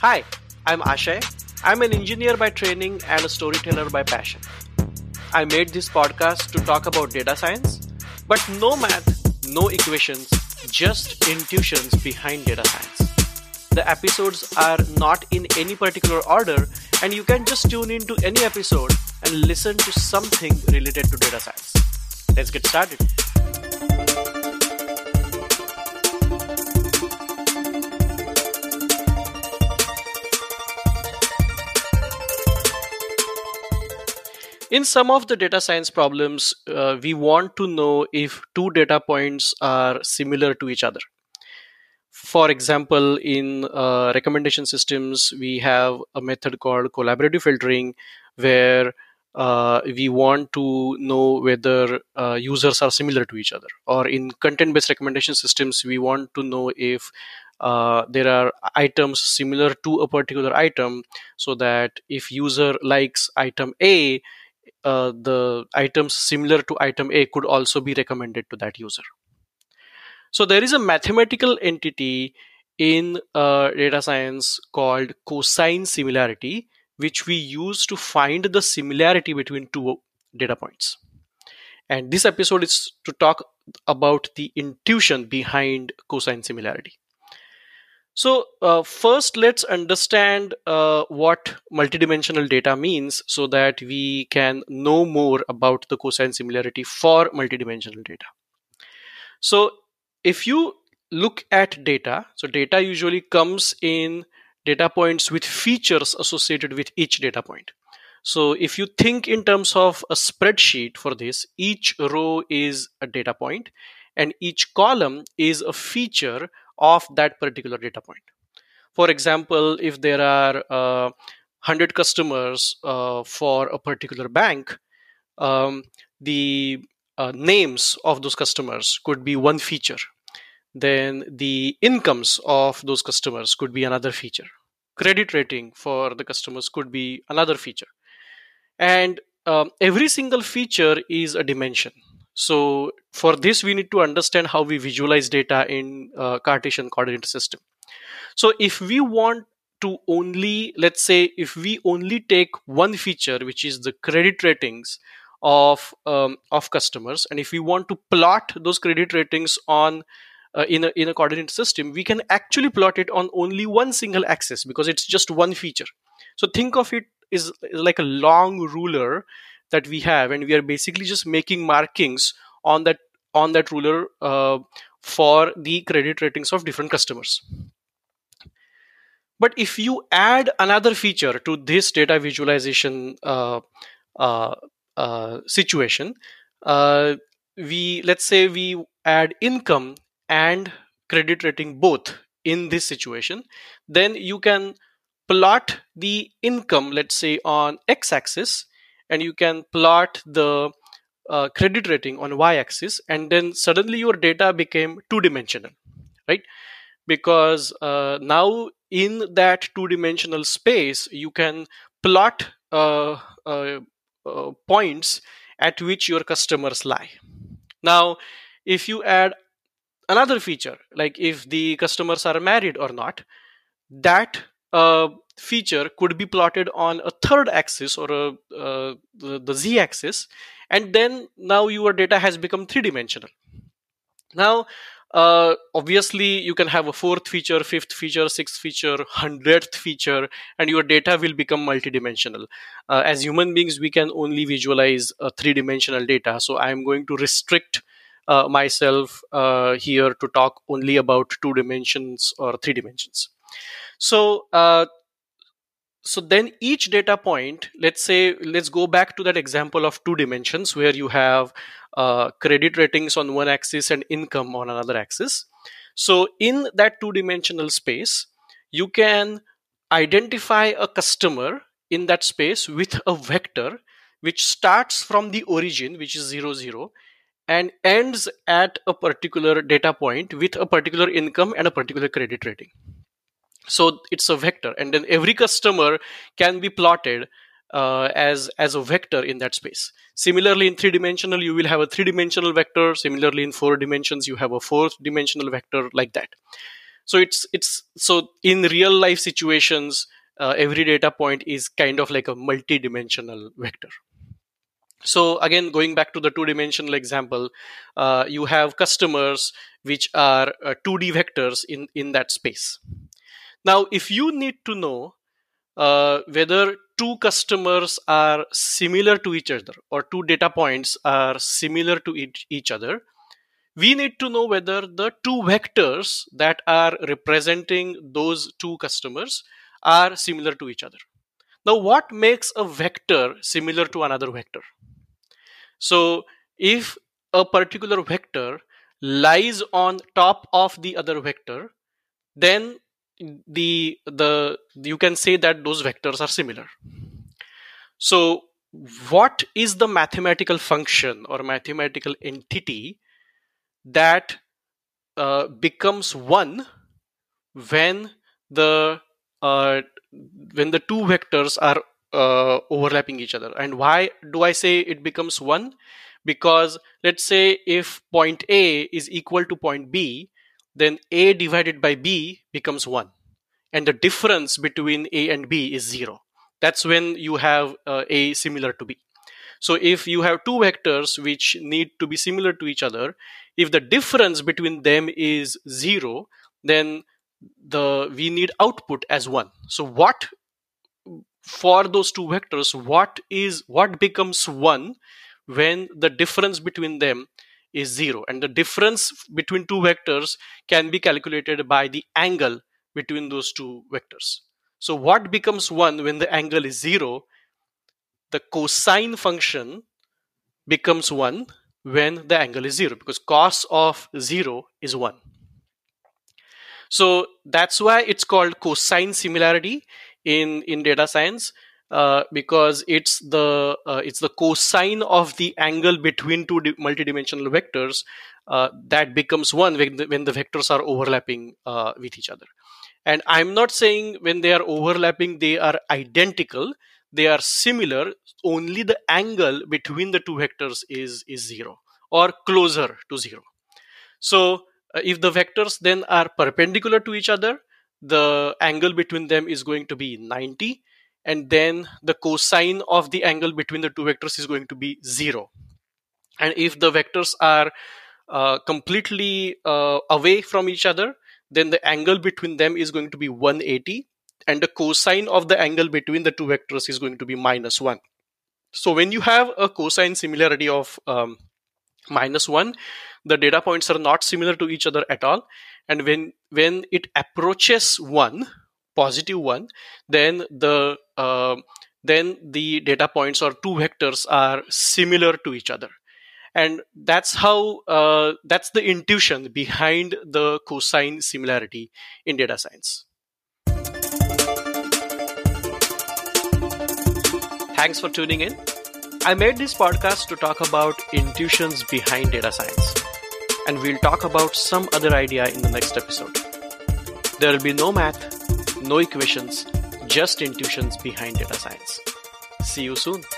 Hi, I'm Ashay. I'm an engineer by training and a storyteller by passion. I made this podcast to talk about data science, but no math, no equations, just intuitions behind data science. The episodes are not in any particular order, and you can just tune into any episode and listen to something related to data science. Let's get started. In some of the data science problems, we want to know if two data points are similar to each other. For example, in recommendation systems, we have a method called collaborative filtering where we want to know whether users are similar to each other. Or in content-based recommendation systems, we want to know if there are items similar to a particular item, so that if user likes item A, the items similar to item A could also be recommended to that user. So there is a mathematical entity in data science called cosine similarity, which we use to find the similarity between two data points. And this episode is to talk about the intuition behind cosine similarity. So first, let's understand what multidimensional data means so that we can know more about the cosine similarity for multidimensional data. So if you look at data, so data usually comes in data points with features associated with each data point. So if you think in terms of a spreadsheet for this, each row is a data point and each column is a feature of that particular data point. For example, if there are 100 customers for a particular bank, the names of those customers could be one feature. Then the incomes of those customers could be another feature. Credit rating for the customers could be another feature. And every single feature is a dimension. So for this, we need to understand how we visualize data in Cartesian coordinate system. So if we want to only, let's say, if we only take one feature, which is the credit ratings of customers, and if we want to plot those credit ratings on in a coordinate system, we can actually plot it on only one single axis because it's just one feature. So think of it is like a long ruler that we have, and we are basically just making markings on that ruler for the credit ratings of different customers. But if you add another feature to this data visualization situation, let's say we add income and credit rating both in this situation, then you can plot the income, let's say, on x-axis, and you can plot the credit rating on y-axis, and then suddenly your data became two-dimensional, right? Because now in that two-dimensional space, you can plot points at which your customers lie. Now, if you add another feature, like if the customers are married or not, that feature could be plotted on a third axis or the z-axis, and then now your data has become three-dimensional. Now, obviously, you can have a fourth feature, fifth feature, sixth feature, 100th feature, and your data will become multidimensional. As human beings, we can only visualize three-dimensional data. So I'm going to restrict myself here to talk only about 2 dimensions or 3 dimensions. So then each data point, let's go back to that example of 2 dimensions where you have credit ratings on one axis and income on another axis. So in that 2-dimensional space, you can identify a customer in that space with a vector which starts from the origin, which is 0, 0, and ends at a particular data point with a particular income and a particular credit rating. So it's a vector, and then every customer can be plotted as a vector in that space. Similarly, in 3-dimensional, you will have a 3-dimensional vector. Similarly, in 4 dimensions, you have a 4th-dimensional vector, like that. So so in real life situations, every data point is kind of like a multi-dimensional vector. So again, going back to the two-dimensional example, you have customers which are 2D vectors in that space. Now, if you need to know whether two customers are similar to each other or two data points are similar to each other, we need to know whether the two vectors that are representing those two customers are similar to each other. Now, what makes a vector similar to another vector? So, if a particular vector lies on top of the other vector, then you can say that those vectors are similar. So, what is the mathematical function or mathematical entity that becomes one when the two vectors are overlapping each other? And why do I say it becomes one? Because let's say if point A is equal to point B, then A divided by B becomes 1, and the difference between A and B is 0. That's when you have A similar to B. So if you have two vectors which need to be similar to each other, if the difference between them is 0, then we need output as 1. So what for those two vectors, what becomes 1 when the difference between them is 0? And the difference between two vectors can be calculated by the angle between those two vectors. So what becomes 1 when the angle is 0? The cosine function becomes 1 when the angle is 0, because cos of 0 is 1. So that's why it's called cosine similarity in data science, because it's the cosine of the angle between two multidimensional vectors that becomes 1 when the vectors are overlapping with each other. And I'm not saying when they are overlapping they are identical. They are similar, only the angle between the two vectors is 0 or closer to 0. So if the vectors then are perpendicular to each other, the angle between them is going to be 90, and then the cosine of the angle between the two vectors is going to be 0. And if the vectors are completely away from each other, then the angle between them is going to be 180, and the cosine of the angle between the two vectors is going to be -1. So when you have a cosine similarity of -1, the data points are not similar to each other at all. And when it approaches 1, positive 1, then the data points or two vectors are similar to each other. And that's the intuition behind the cosine similarity in data science. Thanks for tuning in. I made this podcast to talk about intuitions behind data science, and we'll talk about some other idea in the next episode. There will be no math, no equations, just intuitions behind data science. See you soon.